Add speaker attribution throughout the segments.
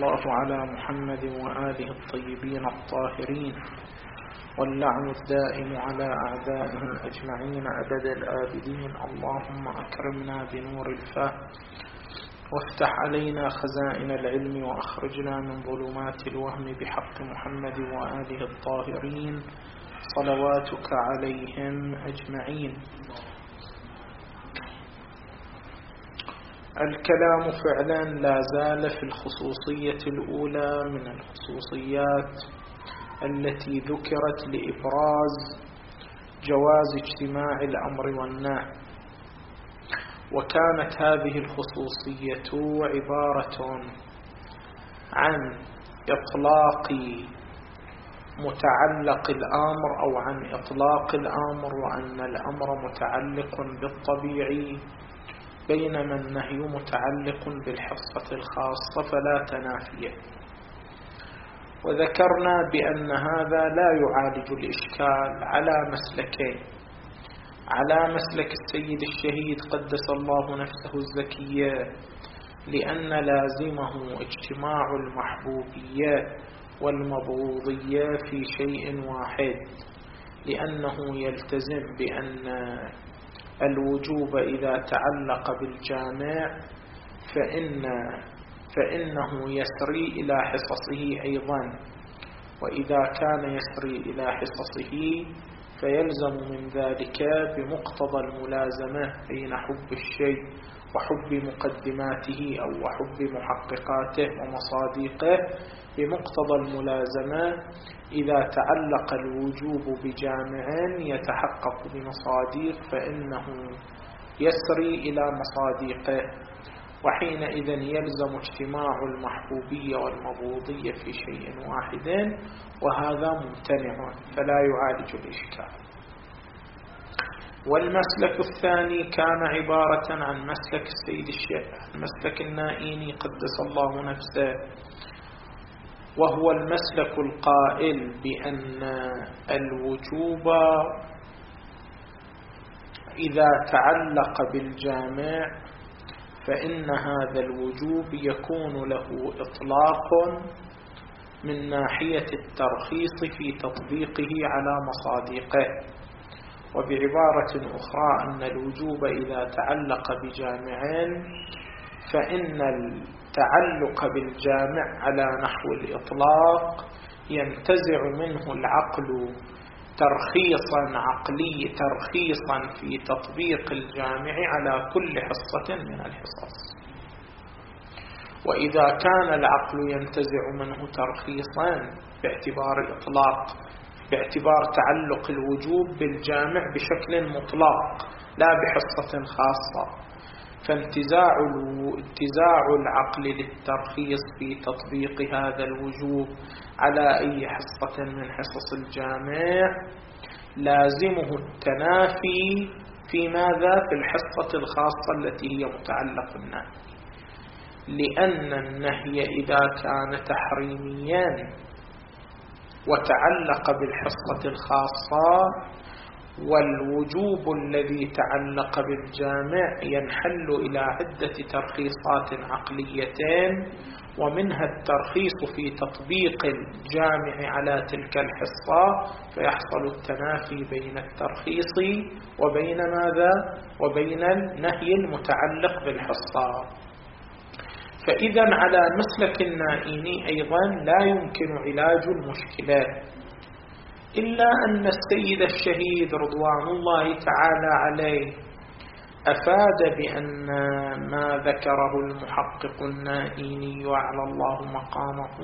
Speaker 1: الله على محمد وآله الطيبين الطاهرين، واللعن الدائم على أعدائهم أجمعين أبد الآبدين. اللهم أكرمنا بنور الفهم، وافتح علينا خزائن العلم، وأخرجنا من ظلمات الوهم بحق محمد وآله الطاهرين صلواتك عليهم أجمعين. الكلام فعلا لا زال في الخصوصية الأولى من الخصوصيات التي ذكرت لإبراز جواز اجتماع الأمر والنهي، وكانت هذه الخصوصية عبارة عن إطلاق متعلق الأمر أو عن إطلاق الأمر، وأن الأمر متعلق بالطبيعي بينما النهي متعلق بالحصة الخاصة فلا تنافيه. وذكرنا بأن هذا لا يعالج الإشكال على مسلكين: على مسلك السيد الشهيد قدس الله نفسه الزكية، لأن لازمه اجتماع المحبوبية والمبغوضية في شيء واحد، لأنه يلتزم بأن الوجوب إذا تعلق بالجامع فإنه يسري إلى حصصه أيضا، وإذا كان يسري إلى حصصه فيلزم من ذلك بمقتضى الملازمة بين حب الشيء وحب مقدماته أو وحب محققاته ومصادقه. بمقتضى الملازمة إذا تعلق الوجوب بجامع يتحقق بمصادق فإنه يسري إلى مصادقه، وحينئذ يلزم اجتماع المحبوبية والمبغوضية في شيء واحد، وهذا ممتنع فلا يعالج الإشكال. والمسلك الثاني كان عبارة عن مسلك السيد الشيخ مسلك النائيني قدس الله نفسه، وهو المسلك القائل بأن الوجوب إذا تعلق بالجامع فإن هذا الوجوب يكون له إطلاق من ناحية الترخيص في تطبيقه على مصادقه. وبعبارة أخرى أن الوجوب إذا تعلق بجامع فإن التعلق بالجامع على نحو الإطلاق ينتزع منه العقل ترخيصا في تطبيق الجامع على كل حصة من الحصص. وإذا كان العقل ينتزع منه ترخيصا باعتبار تعلق الوجوب بالجامع بشكل مطلق لا بحصة خاصة، فانتزاع العقل للترخيص في تطبيق هذا الوجوب على أي حصة من حصص الجامع لازمه التنافي في ماذا؟ في الحصة الخاصة التي هي متعلق النهي، لأن النهي إذا كان تحريميا وتعلق بالحصة الخاصة، والوجوب الذي تعلق بالجامع ينحل إلى عدة ترخيصات عقليتين، ومنها الترخيص في تطبيق الجامع على تلك الحصة، فيحصل التنافي بين الترخيص وبين ماذا؟ وبين النهي المتعلق بالحصة. فإذا على مسلك النائيني أيضا لا يمكن علاج المشكلة، إلا أن السيد الشهيد رضوان الله تعالى عليه أفاد بأن ما ذكره المحقق النائيني وعلى الله مقامه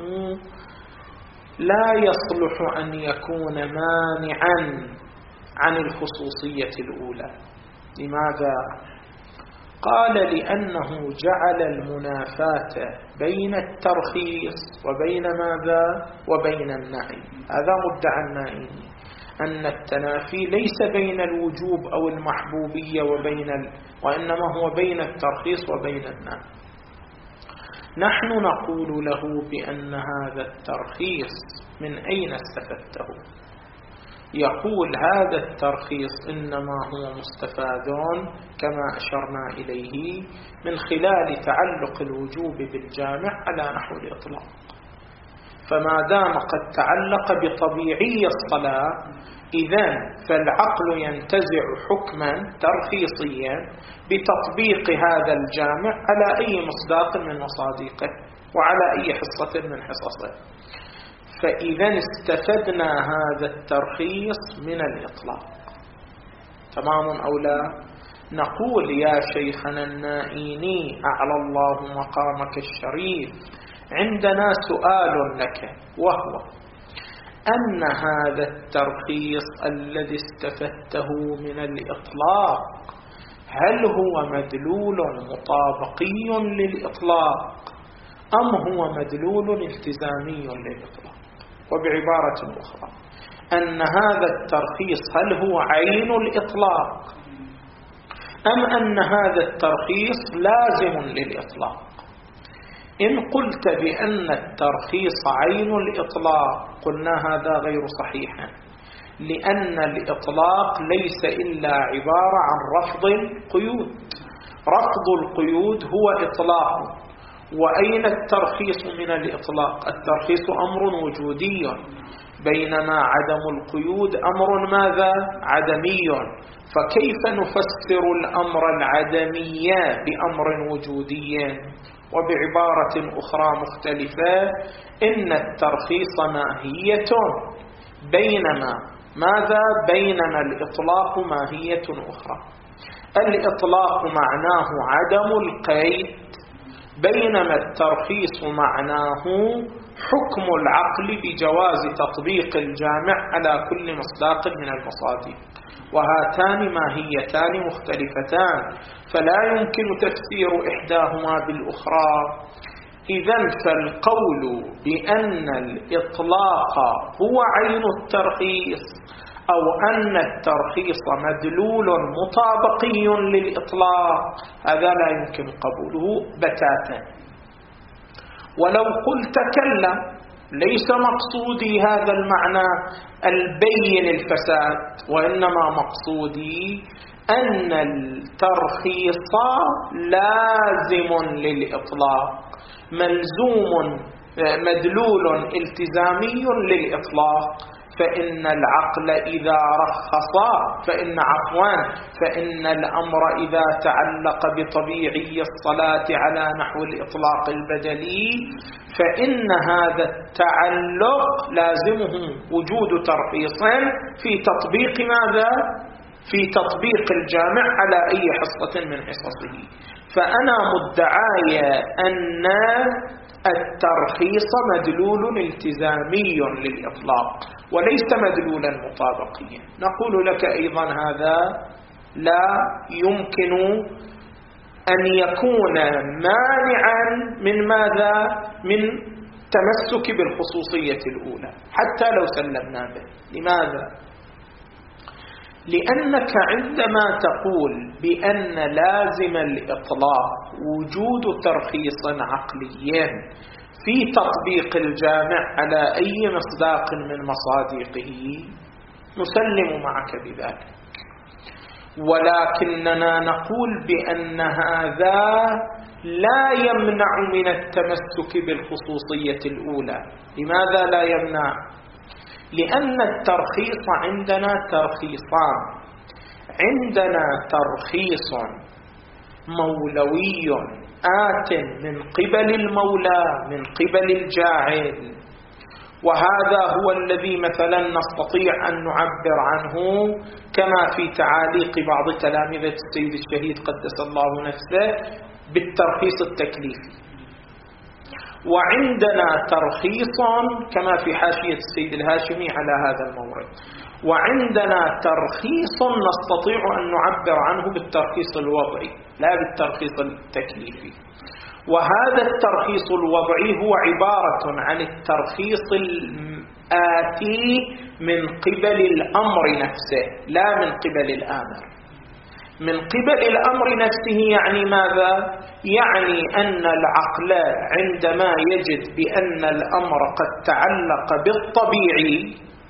Speaker 1: لا يصلح أن يكون مانعا عن الخصوصية الأولى. لماذا؟ قال لأنه جعل المنافاة بين الترخيص وبين ماذا؟ وبين النهي. هذا مدعى النائيني، أن التنافي ليس بين الوجوب أو المحبوبية وإنما هو بين الترخيص وبين النهي. نحن نقول له بأن هذا الترخيص من أين استفدته؟ يقول هذا الترخيص إنما هو مستفاد كما أشرنا إليه من خلال تعلق الوجوب بالجامع على نحو الإطلاق. فما دام قد تعلق بطبيعي الصلاة إذن فالعقل ينتزع حكما ترخيصيا بتطبيق هذا الجامع على أي مصداق من مصادقه وعلى أي حصة من حصصه. فإذا استفدنا هذا الترخيص من الإطلاق. تمام أو لا؟ نقول يا شيخنا النائيني أعلى الله مقامك الشريف، عندنا سؤال لك، وهو أن هذا الترخيص الذي استفدته من الإطلاق هل هو مدلول مطابقي للإطلاق أم هو مدلول التزامي للإطلاق؟ وبعبارة أخرى، أن هذا الترخيص هل هو عين الإطلاق أم أن هذا الترخيص لازم للإطلاق؟ إن قلت بأن الترخيص عين الإطلاق قلنا هذا غير صحيح، لأن الإطلاق ليس إلا عبارة عن رفض القيود. رفض القيود هو إطلاق. وأين الترخيص من الإطلاق؟ الترخيص أمر وجودي، بينما عدم القيود أمر ماذا؟ عدمي. فكيف نفسر الأمر العدمي بأمر وجودي؟ وبعبارة أخرى مختلفة، إن الترخيص ماهية بينما ماذا؟ بينما الإطلاق ماهية أخرى. الإطلاق معناه عدم القيد، بينما الترخيص معناه حكم العقل بجواز تطبيق الجامع على كل مصداق من المصادق. وهاتان ماهيتان مختلفتان، فلا يمكن تفسير إحداهما بالأخرى. إذن فالقول بأن الإطلاق هو عين الترخيص أو أن الترخيص مدلول مطابقي للإطلاق هذا لا يمكن قبوله بتاتا. ولو قلت كلا، ليس مقصودي هذا المعنى البين الفساد، وإنما مقصودي أن الترخيص لازم للإطلاق، ملزوم مدلول التزامي للإطلاق. فإن العقل إذا رخص فإن الأمر إذا تعلق بطبيعي الصلاة على نحو الإطلاق البدلي فإن هذا التعلق لازمه وجود ترخيص في تطبيق ماذا؟ في تطبيق الجامع على أي حصة من حصصه. فأنا مدعاي أن الترخيص مدلول التزامي للإطلاق وليس مدلولا مطابقيا. نقول لك أيضا هذا لا يمكن أن يكون مانعا من ماذا؟ من تمسك بالخصوصية الأولى حتى لو سلمنا به. لماذا؟ لأنك عندما تقول بأن لازم الإطلاق وجود ترخيص عقلي في تطبيق الجامع على أي مصداق من مصادقه نسلم معك بذلك، ولكننا نقول بأن هذا لا يمنع من التمسك بالخصوصية الأولى. لماذا لا يمنع؟ لأن الترخيص عندنا ترخيصان. عندنا ترخيص مولوي آت من قبل المولى من قبل الجاعل، وهذا هو الذي مثلا نستطيع أن نعبر عنه كما في تعاليق بعض تلامذة السيد الشهيد قدس الله نفسه بالترخيص التكليفي. وعندنا ترخيص كما في حاشية السيد الهاشمي على هذا المورد. وعندنا ترخيص نستطيع أن نعبر عنه بالترخيص الوضعي لا بالترخيص التكليفي. وهذا الترخيص الوضعي هو عبارة عن الترخيص الآتي من قبل الأمر نفسه لا من قبل الآمر. من قبل الأمر نفسه يعني ماذا؟ يعني أن العقل عندما يجد بأن الأمر قد تعلق بالطبيعي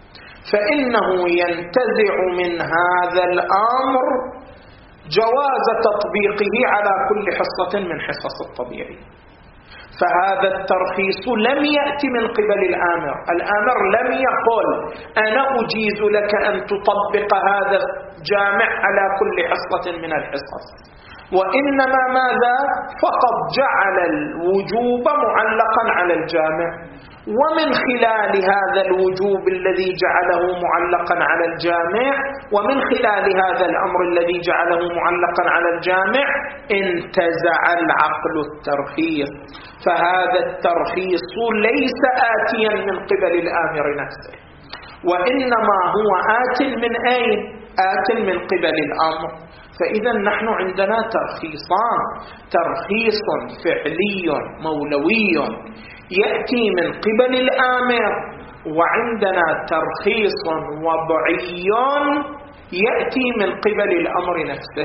Speaker 1: فإنه ينتزع من هذا الأمر جواز تطبيقه على كل حصة من حصص الطبيعي. فهذا الترخيص لم يأتي من قبل الآمر. الآمر لم يقل أنا أجيز لك أن تطبق هذا الجامع على كل حصة من الحصص، وإنما ماذا؟ فقط جعل الوجوب معلقا على الجامع، ومن خلال هذا الوجوب الذي جعله معلقا على الجامع، ومن خلال هذا الأمر الذي جعله معلقا على الجامع، انتزع العقل الترخيص. فهذا الترخيص ليس آتيا من قبل الآمر نفسه، وإنما هو آت من أين؟ آت من قبل الأمر. فإذا نحن عندنا ترخيصان: ترخيص فعلي مولوي يأتي من قبل الآمر، وعندنا ترخيص وضعي يأتي من قبل الأمر نفسه.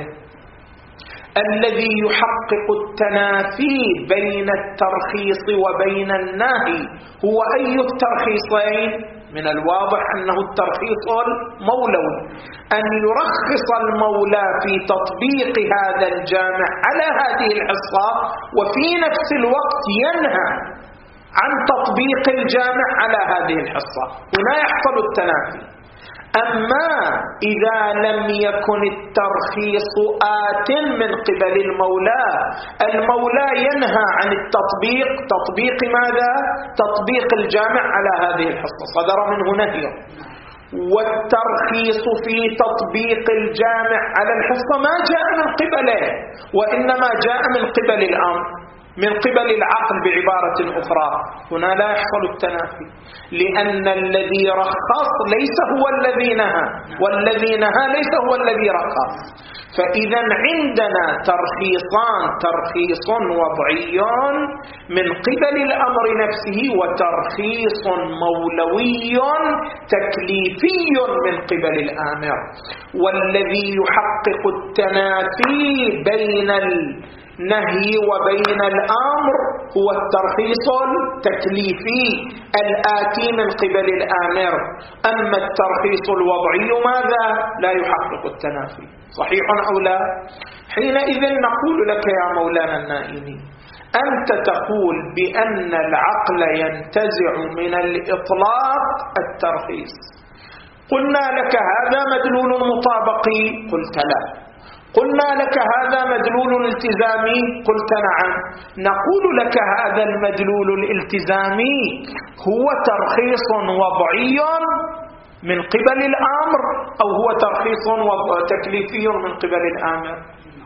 Speaker 1: الذي يحقق التنافي بين الترخيص وبين النهي هو أي الترخيصين؟ من الواضح أنه الترخيص المولوي، أن يرخص المولى في تطبيق هذا الجامع على هذه الحصة، وفي نفس الوقت ينهى عن تطبيق الجامع على هذه الحصة. هنا يحصل التنافي. أما إذا لم يكن الترخيص آت من قبل المولى ينهى عن التطبيق. تطبيق ماذا؟ تطبيق الجامع على هذه الحصة، صدر منه نهي. والترخيص في تطبيق الجامع على الحصة ما جاء من قبله، وإنما جاء من قبل الأمر، من قبل العقل بعبارة أخرى. هنا لا يحصل التنافي، لأن الذي رخص ليس هو الذي نهى، والذي نهى ليس هو الذي رخص. فإذا عندنا ترخيصان: ترخيص وضعي من قبل الأمر نفسه، وترخيص مولوي تكليفي من قبل الآمر. والذي يحقق التنافي بين النهي وبين الأمر هو الترخيص التكليفي الآتي من قبل الآمر. أما الترخيص الوضعي ماذا؟ لا يحقق التنافي. صحيح أو لا؟ حينئذ نقول لك يا مولانا النائمي، أنت تقول بأن العقل ينتزع من الإطلاق الترخيص. قلنا لك هذا مدلول مطابقي، قلت لا. قلنا لك هذا مدلول التزامي، قلت نعم. نقول لك هذا المدلول الالتزامي هو ترخيص وضعي من قبل الأمر، أو هو ترخيص تكليفي من قبل الآمر؟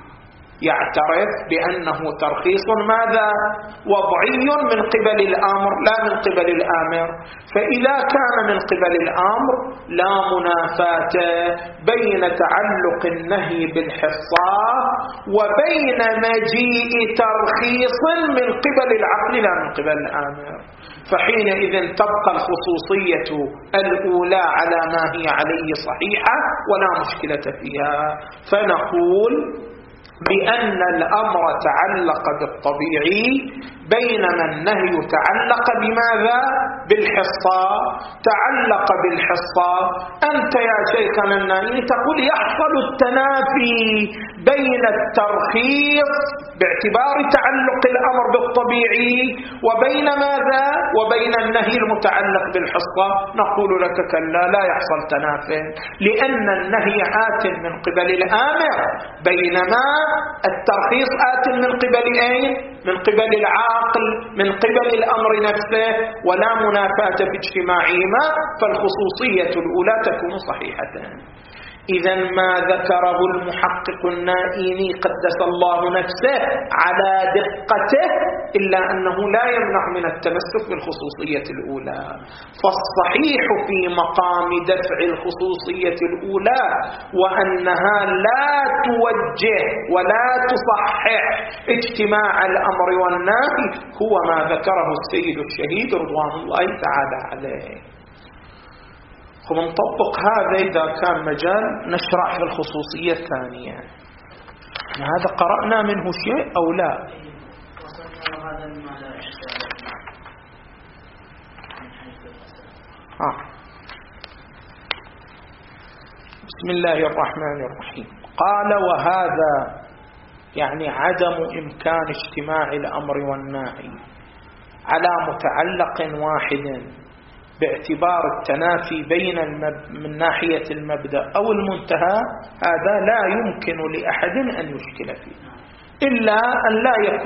Speaker 1: يعترف بأنه ترخيص ماذا؟ وضعي من قبل الأمر لا من قبل الآمر. فإذا كان من قبل الأمر لا منافاة بين تعلق النهي بالحصة وبين مجيء ترخيص من قبل العقل لا من قبل الآمر. فحينئذ تبقى الخصوصية الأولى على ما هي عليه صحيحة ولا مشكلة فيها. فنقول بأن الأمر تعلق بالطبيعي، بينما النهي تعلق بماذا؟ بالحصة. تعلق بالحصة. أنت يا شيخنا النائي تقول يحصل التنافي بين الترخيص باعتبار تعلق الأمر بالطبيعي وبين ماذا؟ وبين النهي المتعلق بالحصة. نقول لك كلا، لا يحصل تنافي، لأن النهي آت من قبل الآمر، بينما الترخيص آت من قبل أين؟ من قبل العاقل، من قبل الأمر نفسه، ولا منافاة في اجتماعهما، فالخصوصية الأولى تكون صحيحة. إذا ما ذكره المحقق النائيني قدس الله نفسه على دقته، إلا أنه لا يمنع من التمسك بالخصوصية الأولى. فالصحيح في مقام دفع الخصوصية الأولى وأنها لا توجه ولا تصحح اجتماع الأمر والنهي هو ما ذكره السيد الشهيد رضوان الله تعالى عليه. ونطبق هذا إذا كان مجال نشرح في الخصوصية الثانية. هذا قرأنا منه شيء أو لا؟ بسم الله الرحمن الرحيم. قال: وهذا يعني عدم إمكان اجتماع الأمر والنهي على متعلق واحد باعتبار التنافي بين من ناحية المبدأ أو المنتهى، هذا لا يمكن لأحد أن يشكل فيه إلا أن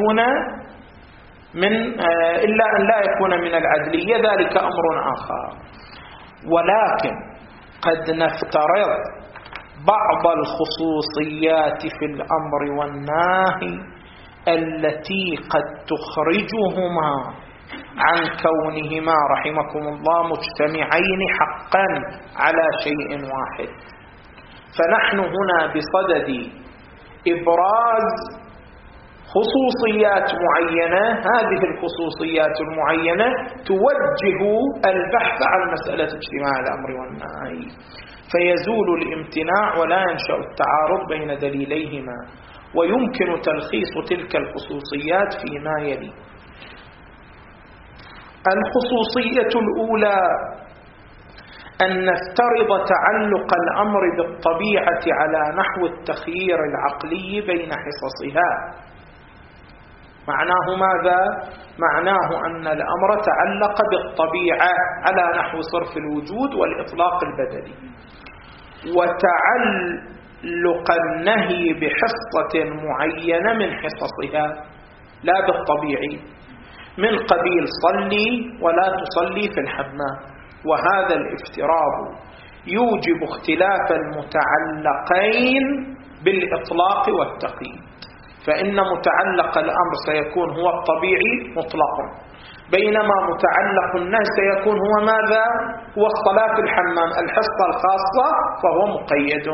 Speaker 1: لا يكون من العدلية، ذلك أمر آخر. ولكن قد نفترض بعض الخصوصيات في الأمر والنهي التي قد تخرجهما عن كونهما رحمكم الله مجتمعين حقا على شيء واحد. فنحن هنا بصدد إبراز خصوصيات معينة، هذه الخصوصيات المعينة توجه البحث عن مسألة اجتماع الأمر والنهي، فيزول الامتناع ولا ينشأ التعارض بين دليليهما، ويمكن تلخيص تلك الخصوصيات فيما يلي. الخصوصية الأولى أن نفترض تعلق الأمر بالطبيعة على نحو التخيير العقلي بين حصصها. معناه ماذا؟ معناه أن الأمر تعلق بالطبيعة على نحو صرف الوجود والإطلاق البدني، وتعلق النهي بحصة معينة من حصصها لا بالطبيعي، من قبيل صلي ولا تصلي في الحمام. وهذا الافتراض يوجب اختلاف المتعلقين بالإطلاق والتقييد، فإن متعلق الأمر سيكون هو الطبيعي مطلقا، بينما متعلق النهي سيكون هو ماذا؟ هو الصلاة في الحمام، الحصة الخاصة فهو مقيد.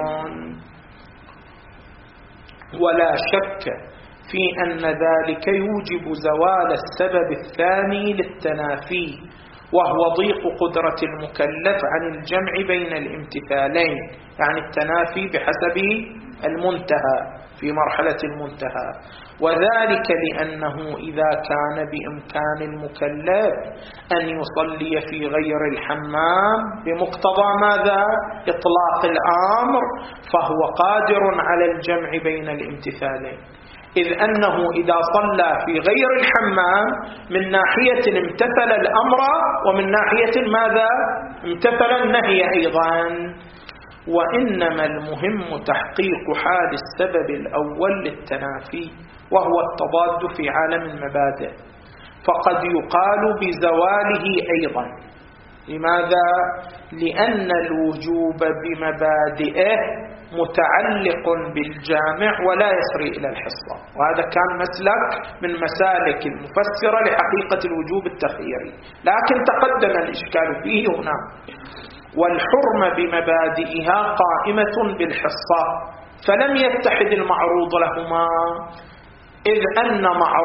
Speaker 1: ولا شك في أن ذلك يوجب زوال السبب الثاني للتنافي، وهو ضيق قدرة المكلف عن الجمع بين الامتثالين، يعني التنافي بحسب المنتهى في مرحلة المنتهى. وذلك لأنه إذا كان بإمكان المكلف أن يصلي في غير الحمام بمقتضى ماذا؟ إطلاق الأمر، فهو قادر على الجمع بين الامتثالين، إذ أنه إذا صلى في غير الحمام من ناحية امتثل الأمر، ومن ناحية ماذا؟ امتثل النهي أيضا. وإنما المهم تحقيق حال السبب الأول للتنافي، وهو التضاد في عالم المبادئ، فقد يقال بزواله أيضا. لماذا؟ لأن الوجوب بمبادئه متعلق بالجامع ولا يسري إلى الحصة، وهذا كان مسلك من مسالك المفسرة لحقيقة الوجوب التخييري، لكن تقدم الإشكال فيه هنا. والحرمة بمبادئها قائمة بالحصة، فلم يتحد المعروض لهما، إذ أن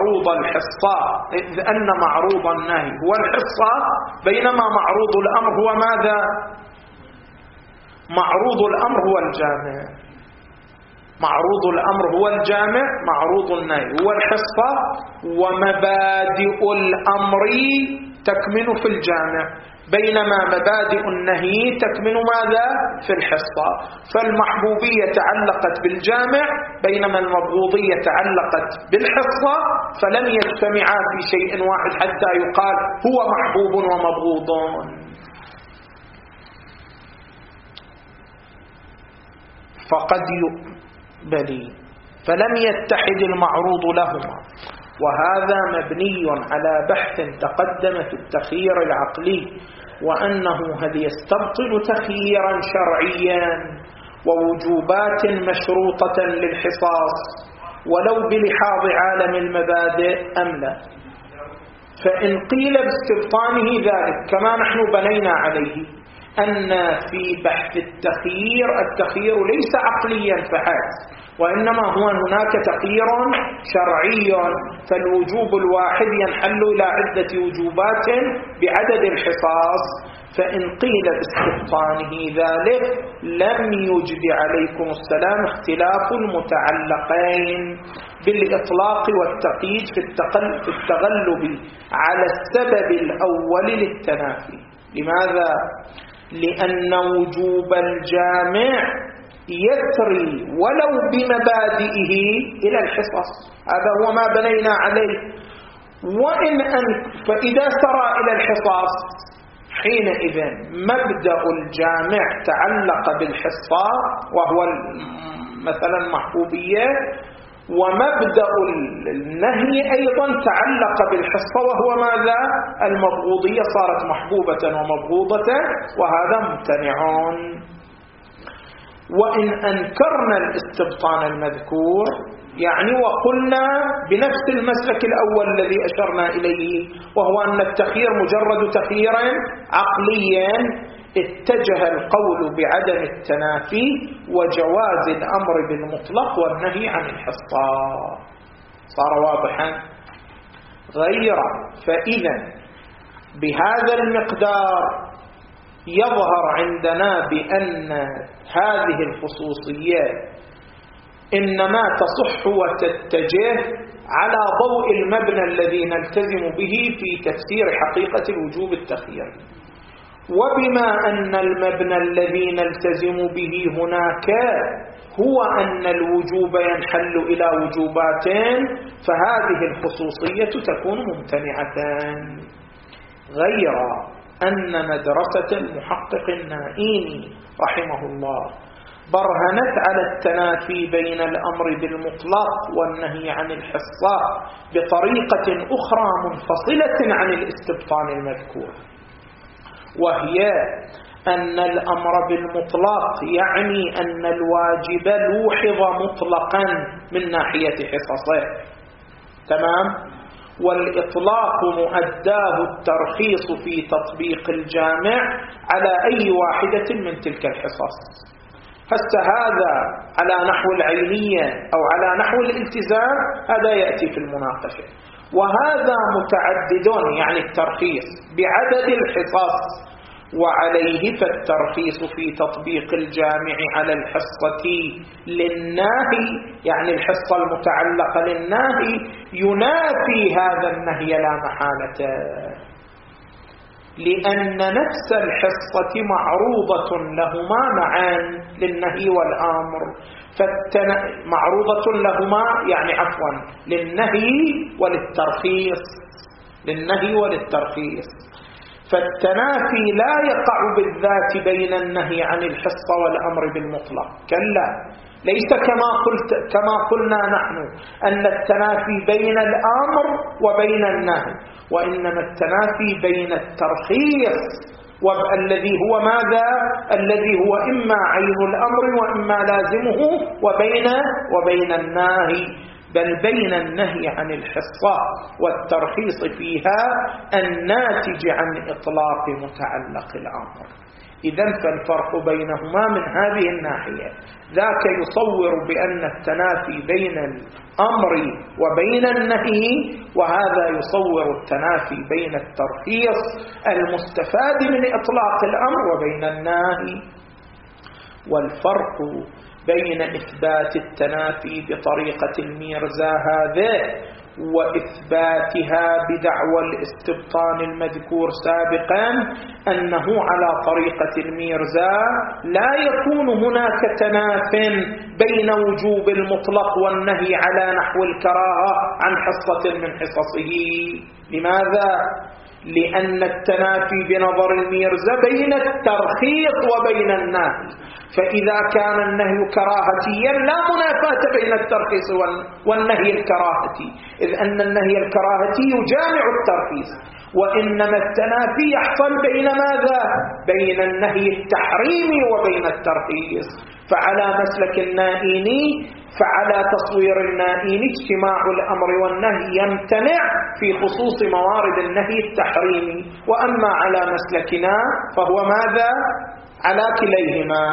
Speaker 1: معروض النهي هو الحصة، بينما معروض الأمر هو ماذا؟ معروض الأمر هو الجامع. معروض الأمر هو الجامع، معروض النهي هو الحصة، ومبادئ الأمر تكمن في الجامع، بينما مبادئ النهي تكمن ماذا؟ في الحصة. فالمحبوبية تعلقت بالجامع، بينما المبغوضية تعلقت بالحصة، فلم يجتمعا في شيء واحد حتى يقال هو محبوب ومبغوض. فقد يقبل، فلم يتحد المعروض لهما، وهذا مبني على بحث تقدم في التخيير العقلي، وأنه هل يستبطل تخييرا شرعيا ووجوبات مشروطة للحصاص ولو بلحاظ عالم المبادئ أم لا. فإن قيل باستبطانه ذلك كما نحن بنينا عليه، أن في بحث التخيير ليس عقليا فحسب، وإنما هو هناك تخيير شرعي، فالوجوب الواحد ينحل إلى عدة وجوبات بعدد الحصاص. فإن قيل باستبطانه ذلك لم يجد عليكم السلام اختلاف المتعلقين بالإطلاق والتقييد في التغلب على السبب الأول للتنافي. لماذا؟ لأن وجوب الجامع يسري ولو بمبادئه إلى الحصص. هذا هو ما بنينا عليه. فإذا سرى إلى الحصص حينئذ مبدأ الجامع تعلق بالحصة وهو مثلا محبوبية، ومبدأ النهي أيضا تعلق بالحصة وهو ماذا؟ المبغوضية، صارت محبوبة ومبغوضة، وهذا ممتنع. وإن أنكرنا الاستبطان المذكور يعني وقلنا بنفس المسلك الأول الذي أشرنا إليه، وهو أن التخيير مجرد تخيير عقليا، اتجه القول بعدم التنافي وجواز الأمر بالمطلق والنهي عن الحصة. صار واضحا؟ غير فإذا بهذا المقدار يظهر عندنا بأن هذه الخصوصيات إنما تصح وتتجه على ضوء المبنى الذي نلتزم به في تفسير حقيقة الوجوب التخييري. وبما أن المبنى الذي نلتزم به هناك هو أن الوجوب ينحل إلى وجوبات، فهذه الخصوصية تكون ممتنعة. غير أن مدرسة المحقق النائيني رحمه الله برهنت على التنافي بين الأمر بالمطلق والنهي عن الحصة بطريقة أخرى منفصلة عن الاستبطان المذكور، وهي أن الأمر بالمطلق يعني أن الواجب لوحظ مطلقا من ناحية حصصه، تمام؟ والإطلاق مؤداه الترخيص في تطبيق الجامع على أي واحدة من تلك الحصص. هذا على نحو العينية أو على نحو الالتزام، هذا يأتي في المناقشة. وهذا متعدد يعني الترخيص بعدد الحصص، وعليه فالترخيص في تطبيق الجامع على الحصة للناهي يعني الحصة المتعلقة للناهي ينافي هذا النهي لا محالة، لأن نفس الحصة معروضة لهما معا للنهي والأمر، معروضة لهما يعني للنهي وللترخيص، فالتنافي لا يقع بالذات بين النهي عن الحصة والأمر بالمطلق، كلا، ليس كما قلنا نحن أن التنافي بين الأمر وبين النهي، وإنما التنافي بين الترخيص الذي هو ماذا؟ الذي هو إما عين الأمر وإما لازمه وبين النهي، بل بين النهي عن الحصة والترخيص فيها الناتج عن إطلاق متعلق الأمر. إذن فالفرق بينهما من هذه الناحية، ذاك يصور بأن التنافي بين الأمر وبين النهي، وهذا يصور التنافي بين الترخيص المستفاد من إطلاق الأمر وبين النهي. والفرق بين إثبات التنافي بطريقة الميرزا هذا وإثباتها بدعوى الاستبطان المذكور سابقا أنه على طريقة الميرزا لا يكون هناك تناف بين وجوب المطلق والنهي على نحو الكراهة عن حصة من حصصه. لماذا؟ لأن التنافي بنظر الميرزا بين الترخيص وبين النهي، فإذا كان النهي كراهتيا لا منافاة بين الترخيص والنهي الكراهتي، إذ أن النهي الكراهتي يجامع الترخيص، وإنما التنافي يحصل بين ماذا؟ بين النهي التحريمي وبين الترخيص. فعلى مسلك النائيني، فعلى تصوير النائيني اجتماع الأمر والنهي يمتنع في خصوص موارد النهي التحريمي، وأما على مسلكنا فهو ماذا؟ على كليهما،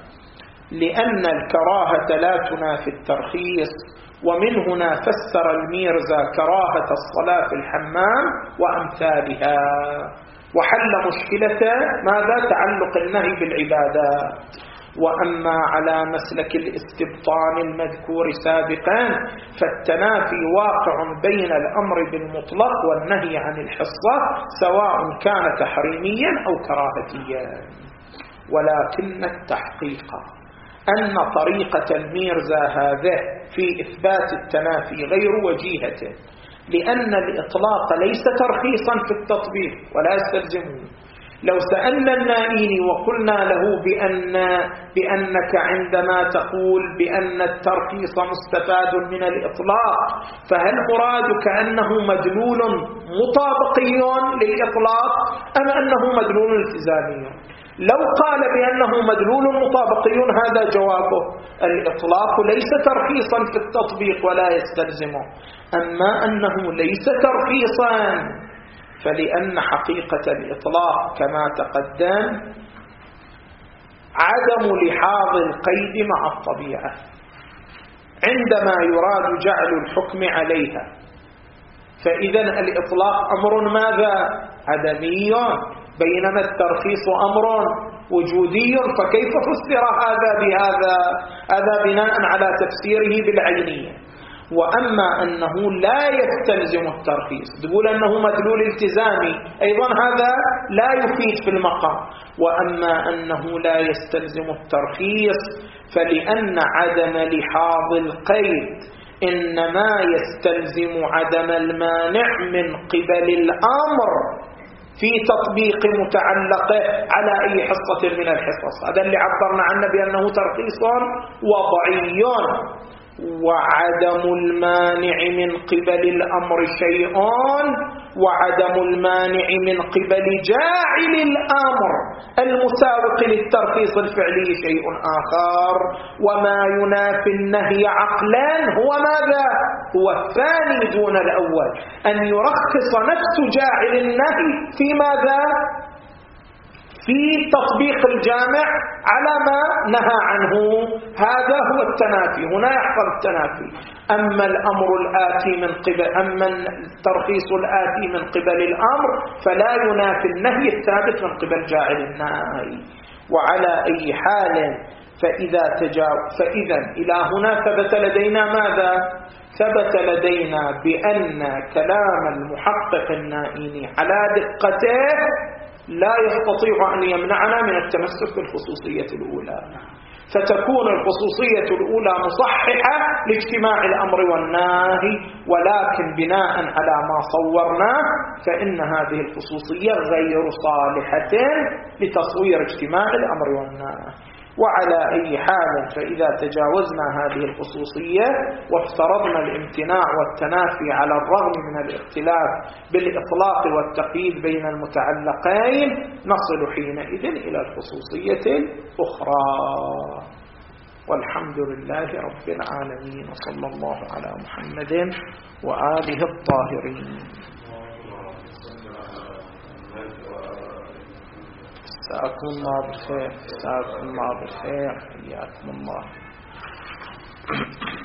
Speaker 1: لأن الكراهة لا تنافي الترخيص. ومن هنا فسر الميرزا كراهة الصلاة في الحمام وأمثالها، وحل مشكلة ماذا؟ تعلق النهي بالعبادات. وأما على مسلك الاستبطان المذكور سابقا فالتنافي واقع بين الأمر بالمطلق والنهي عن الحصة، سواء كان تحريميا أو كراهتيا، ولكن التحقيق أن طريقة الميرزا هذا في إثبات التنافي غير وجيهة، لأن الإطلاق ليس ترخيصا في التطبيق ولا يستلزمه. لو سألنا النائين وقلنا له بأنك عندما تقول بأن الترخيص مستفاد من الإطلاق فهل مرادك أنه مدلول مطابقي للإطلاق أم أنه مدلول التزامي؟ لو قال بأنه مدلول مطابقي هذا جوابه، الإطلاق ليس ترخيصا في التطبيق ولا يستلزمه. أما أنه ليس ترخيصا فلأن حقيقة الإطلاق كما تقدم عدم لحاظ القيد مع الطبيعة عندما يراد جعل الحكم عليها، فإذا الإطلاق أمر ماذا؟ عدمي، بينما الترخيص أمر وجودي. فكيف فسر هذا بهذا؟ هذا بناء على تفسيره بالعينية. وأما أنه لا يستلزم الترخيص، تقول أنه مدلول التزامي، أيضا هذا لا يفيد في المقام. وأما أنه لا يستلزم الترخيص فلأن عدم لحاظ القيد إنما يستلزم عدم المانع من قبل الأمر في تطبيق متعلقه على أي حصة من الحصص. هذا اللي عبرنا عنه بأنه ترخيص وضعي. وعدم المانع من قبل الأمر شيء، وعدم المانع من قبل جاعل الأمر المساوق للترخيص الفعلي شيء آخر. وما ينافي النهي عقلا هو ماذا؟ هو الثاني دون الأول، أن يرخص نفس جاعل النهي في ماذا؟ في تطبيق الجامع على ما نهى عنه. هذا هو التنافي، هنا يحصل التنافي. أما الأمر الآتي من قبل، أما الترخيص الآتي من قبل الأمر فلا ينافي النهي الثابت من قبل جاعل النهي. وعلى أي حال فإذا إلى هنا ثبت لدينا ماذا؟ ثبت لدينا بأن كلام المحقق النائين على دقته لا يستطيع أن يمنعنا من التمسك بالخصوصية الأولى، فتكون الخصوصية الأولى مصححة لاجتماع الأمر والنهي. ولكن بناء على ما صورناه فإن هذه الخصوصية غير صالحة لتصوير اجتماع الأمر والنهي. وعلى أي حال فإذا تجاوزنا هذه الخصوصية وافترضنا الامتناع والتنافي على الرغم من الاختلاف بالإطلاق والتقييد بين المتعلقين نصل حينئذ إلى الخصوصية الأخرى. والحمد لله رب العالمين، وصلى الله على محمد وآله الطاهرين. جزاكم الله بالخير، جزاكم الله بالخير، حياكم الله.